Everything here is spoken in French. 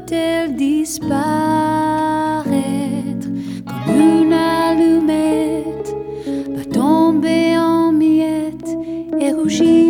peut-elle disparaître comme une allumette, va tomber en miettes et rougir?